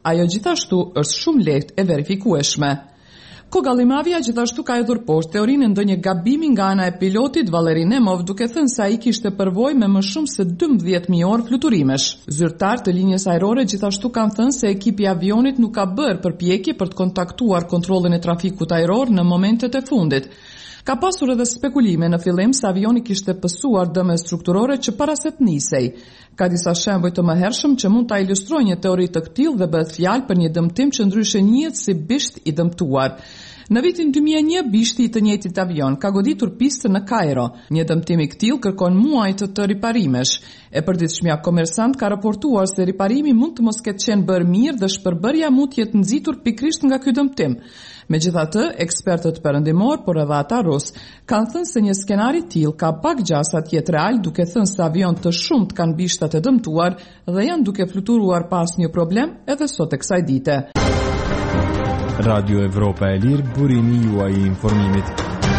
Ajo gjithashtu është shumë lehtë e verifikueshme. Kogallimavia gjithashtu ka hedhur poshtë teorinë ndonjë gabimi nga ana e pilotit Valery Nemov, duke thënë se ai kishte përvojë me më shumë se 12.000 orë fluturimesh. Zyrtarë të linjës ajrore gjithashtu kanë thënë se ekipi i avionit nuk ka bërë përpjekje për të kontaktuar kontrollin e trafikut ajror në momentet e fundit. Ka pasur edhe spekulime në fillim se avioni kishte pësuar dëme strukturore që para se të nisej. Ka disa shembuj të mëhershëm që mund ta ilustrojnë një teori të këtillë dhe bëhet fjalë për një dëmtim që ndryshe njihet si bisht i dëmtuar. Në vitin 2001, bishti i të njëjtit avion ka goditur pistën në Kairo. Një dëmtim i këtillë kërkon muaj të riparimesh. E përditshmja komersant ka raportuar se riparimi mund të mos ketë qenë bërë mirë dhe shpërbërja mund të jetë nxitur pikërisht nga ky dëmtim. Megjithatë, ekspertët perëndimor, por edhe ata rus, kanë thënë se një skenar i tillë ka pak gjasa të jetë real, duke thënë se avion të shumt kanë bishtat e dëmtuar dhe janë duke fluturuar pas një problem edhe sot e kësaj dite. Radio Evropa e Lirë, burimi juaj i informimit.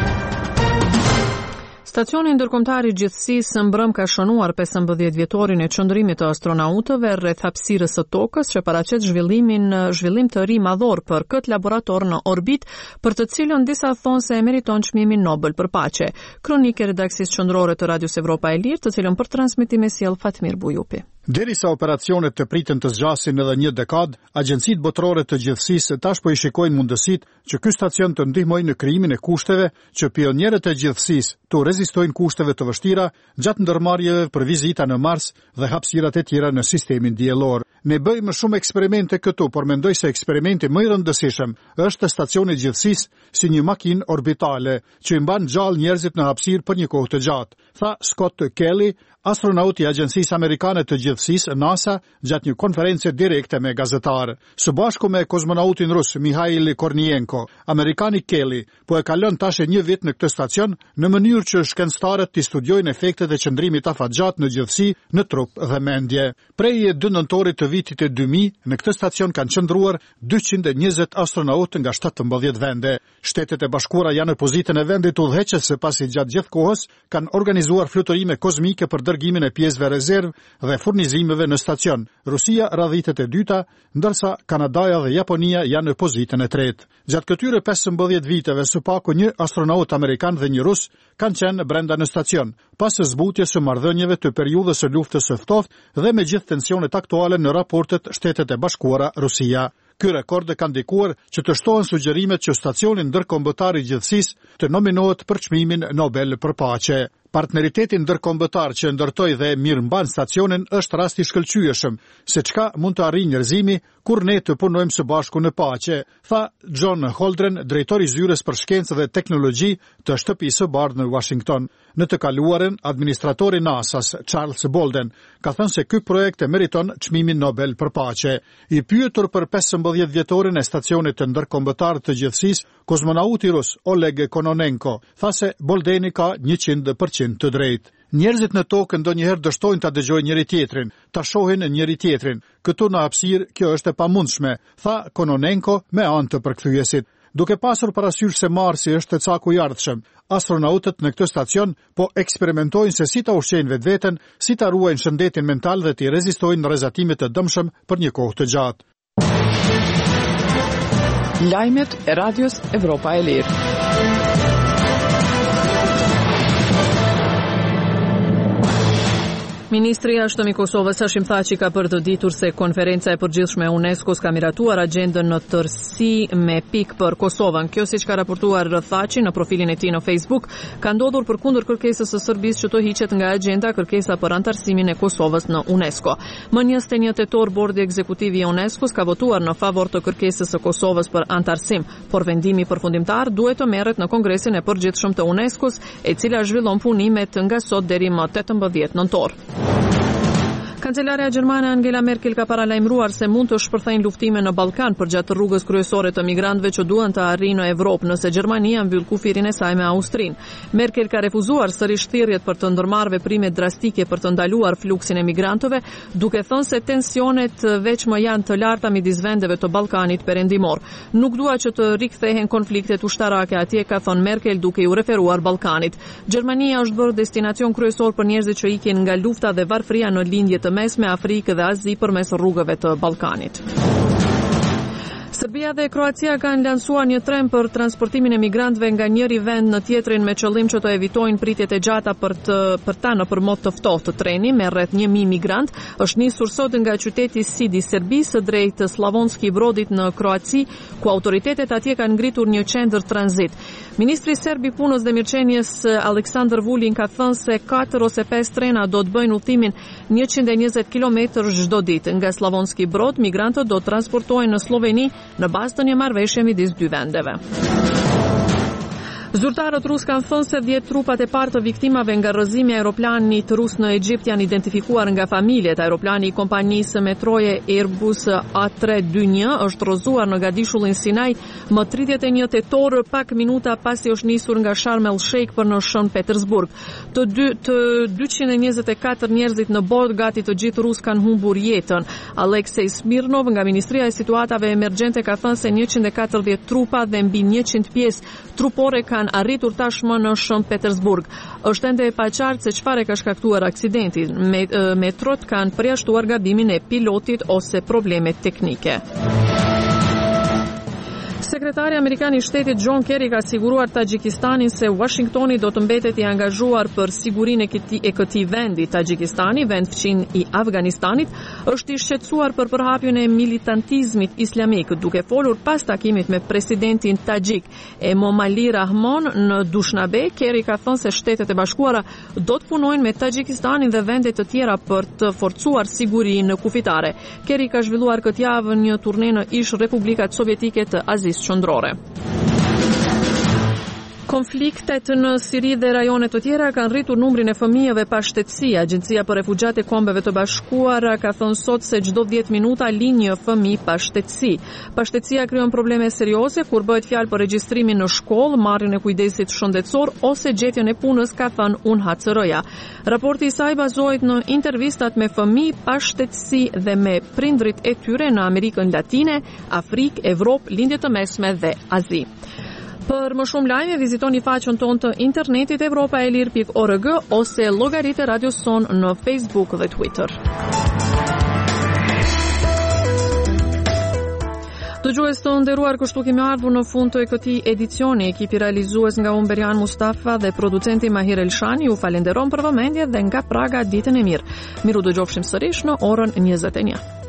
Stacioni ndërkombëtar i gjithësisë mbrëm ka shënuar 15 vjetorin e çndrimit të astronautëve rreth hapësirës së tokës që paraqet zhvillim të ri madhor për këtë laborator në orbit, për të cilën disa thonë se e meriton çmimin Nobel për paqe. Kronikë e redaksisë qendrore të Radios Evropa e Lirë, të cilën për transmetim e sjell Fatmir Bujupi. Derisa operacionet të pritën të zgjasin edhe një dekadë, agjencitë botërore të gjithësisë tash po i shikojnë mundësitë që ky stacion të ndihmojë në krijimin e kushteve që pionierët e gjithësisë të rezistojnë kushteve të vështira gjatë ndërmarrjeve për vizita në Mars dhe hapësirat e tjera në sistemin diellor. Ne bëjmë shumë eksperimente këtu, por mendoj se eksperimenti më i rëndësishëm është stacioni i gjithësisë si një makinë orbitale që i mban gjallë njerëzit në hapësirë për një kohë të gjatë, tha Scott Kelly, astronaut i Agjencisë Amerikane të Gjithësisë NASA, gjatë një konferencë direkte me gazetarë. Së bashku me kozmonautin rus Mikhail Kornienko, amerikani Kelly po e ka lënë tash një vit në këtë stacion në mënyrë që shkencëtarët të studiojnë efektet e qëndrimit afatgjat në gjithësi, në trup dhe mendje. Prej 2 nëntorit të vitit e 2000, në këtë stacion kanë qëndruar 220 astronautë nga 17 vende. Shtetet e Bashkuara janë në pozitën e vendit udhëheqës pasi gjatë gjithë kohës kanë organizuar fluturime kozmike për dërgimin e pjesëve rezervë dhe furnizimeve në stacion. Rusia radhitet e dyta, ndërsa Kanadaja dhe Japonia janë në pozitën e tretë. Gjatë këtyre 15 viteve, së paku një astronaut amerikan dhe një rus kanë qenë brenda në stacion, pas zbutjes së marrëdhënieve të periudhës së luftës së ftohtë dhe me gjithë tensionet aktuale në raportet Shtetet e Bashkuara Rusia. Ky rekord ka ndikuar që të shtohen sugjerimet që stacioni ndërkombëtar i gjithësisë të nominohet për çmimin Nobel për paqe. Partneriteti ndërkombëtar që ndërtoi dhe mirëmban stacionin është rast i shkëlqyeshëm, se çka mund të arrijë njerëzimi kur ne të punojmë së bashku në paqe, tha John Holdren, drejtori i zyrës për shkencë dhe teknologji të shtëpisë së bardhë në Washington. Në të kaluarën, administratori NASA-s, Charles Bolden, ka thënë se ky projekt e meriton çmimin Nobel për paqe. I pyetur për 15 vjetorin e stacionit të ndërkombëtar të gjithësisë, kozmonauti rus Oleg Kononenko tha se Boldeni ka 100% të drejtë. Njerëzit në tokë ndonjëherë dështojnë ta dëgjojnë njëri tjetrin, ta shohin njëri tjetrin. Këtu në hapësirë kjo është e pamundshme, tha Kononenko me anë të përkthyesit. Duke pasur parasysh se Marsi është caku i ardhshëm, astronautët në këtë stacion po eksperimentojnë se si ta ushqejnë vetveten, si ta ruajnë shëndetin mental dhe të rezistojnë në rrezatimet të dëmshëm për një kohë të gjatë. Lajmet e Radios Evropa e Lirë. Ministri i Jashtëm i Kosovës Hashim Thaçi ka përdoditur se konferenca e përgjithshme e UNESCO-s ka miratuar agjendën në tërësi me pikë për Kosovën. Kjo, siç ka raportuar Thaçi në profilin e tij në Facebook, ka ndodhur përkundër kërkesës së Serbisë që të hiqet nga agjenda kërkesa për antarësimin e Kosovës në UNESCO. Më 21 tetor bordi ekzekutiv i UNESCO-s ka votuar në favor të kërkesës së Kosovës për antarësim, por vendimi përfundimtar duhet të merret në Kongresin e Përgjithshëm të UNESCO-s, e cila zhvillon punimet nga sot deri më 18 nëntor. Kancelarja gjermane Angela Merkel ka paralajmëruar se mund të shpërthejnë luftime në Ballkan përgjatë rrugës kryesore të migrantëve që duan të arrijnë në Evropë nëse Gjermania mbyll kufirin e saj me Austrinë. Merkel ka refuzuar sërish thirrjet për të ndërmarrë veprime drastike për të ndaluar fluksin e migrantëve, duke thënë se tensionet veç më janë të larta midis vendeve të Ballkanit perëndimor. Nuk dua që të rikthehen konfliktet ushtarake atje, ka thënë Merkel duke u referuar Ballkanit. Gjermania është bërë destinacion kryesor për njerëzit që ikin nga lufta dhe varfëria në lindje të mesme Afrikë dhe Azi përmes rrugëve të Ballkanit. Serbia dhe Kroacia kanë lansuar një tren për transportimin e migrantëve nga njëri vend në tjetrin me qëllim që të evitojnë pritjet e gjata për ta nëpërmjet të ftohtë. Treni me rreth 1000 migrant është nisur sot nga qyteti Sidi i Serbisë drejt Slavonski Brodit në Kroaci, ku autoritetet atje kanë ngritur një qendër tranzit. Ministri serb i punës dhe mirëqenies Aleksandar Vulin ka thënë se 4 ose 5 trena do të bëjnë udhimin 120 km çdo ditë. Nga Slavonski Brod, migrantët do të transportohen në Sloveni në bazë të një marrëveshje midis dy vendeve. Zyrtarët rus kanë thënë se 10 trupat e parë të viktimave nga rrëzimi i aeroplanit rus në Egjipt janë identifikuar nga familjet. Aeroplani i kompanisë metroje Airbus A321 është rrëzuar në Gadishullin Sinai më 31 tetor, pak minuta pasi është nisur nga Sharm el Sheikh për në Shën Petersburg. Të 224 njerëzit në bord, gati të gjithë rus kanë humbur jetën. Aleksej Smirnov nga Ministria e Situatave Emergjente ka thënë se 140 trupa dhe mbi 100 pjesë trupore kanë arritur tashmë në Shën Petersburg. Është ende e paqartë se çfarë ka shkaktuar aksidentin. Metrot kanë përjashtuar gabimin e pilotit ose probleme teknike. Sekretari amerikan i shtetit John Kerry ka siguruar Tagjikistanin se Washingtoni do të mbetet i angazhuar për sigurinë e këtij vendi. Tagjikistani, vend fqin i Afganistanit, është i shqetësuar për përhapjen e militantizmit islamik. Duke folur pas takimit me presidentin tagjik Emomali Rahmon në Dushanbe, Kerry ka thënë se Shtetet e Bashkuara do të punojnë me Tagjikistanin dhe vende të tjera për të forcuar sigurinë kufitare. Kerry ka zhvilluar këtë javë një turne në ish Republikat Sovjetike të Azisë Qendrore. Konfliktet në Siri dhe rajone të tjera kanë rritur numrin e fëmijëve pa shtetësi. Agjencia për Refugjat e Kombeve të Bashkuara ka thënë sot se çdo 10 minuta lin një fëmijë pa shtetësi. Pashtetësia krijon probleme serioze kur bëhet fjalë për regjistrimin në shkollë, marrjen e kujdesit shëndetësor ose gjetjen e punës, ka thënë UNHCR-ja. Raporti i saj bazohet në intervistat me fëmijë pa shtetësi dhe me prindrit e tyre në Amerikën Latine, Afrikë, Evropë, Lindje të Mesme dhe Azi. Për më shumë lajme, vizitoni faqen tonë të internetit europaelir.org ose llogaritë Radio Son në Facebook dhe Twitter. Dëgjues të nderuar, kështu kemi ardhur në fund të këtij edicioni. Ekipi realizues nga Umberian Mustafa dhe producenti Mahir Elshani ju falenderon për vëmendje dhe nga Praga ditën e mirë. Miru dëgjofshim sërish në orën 21.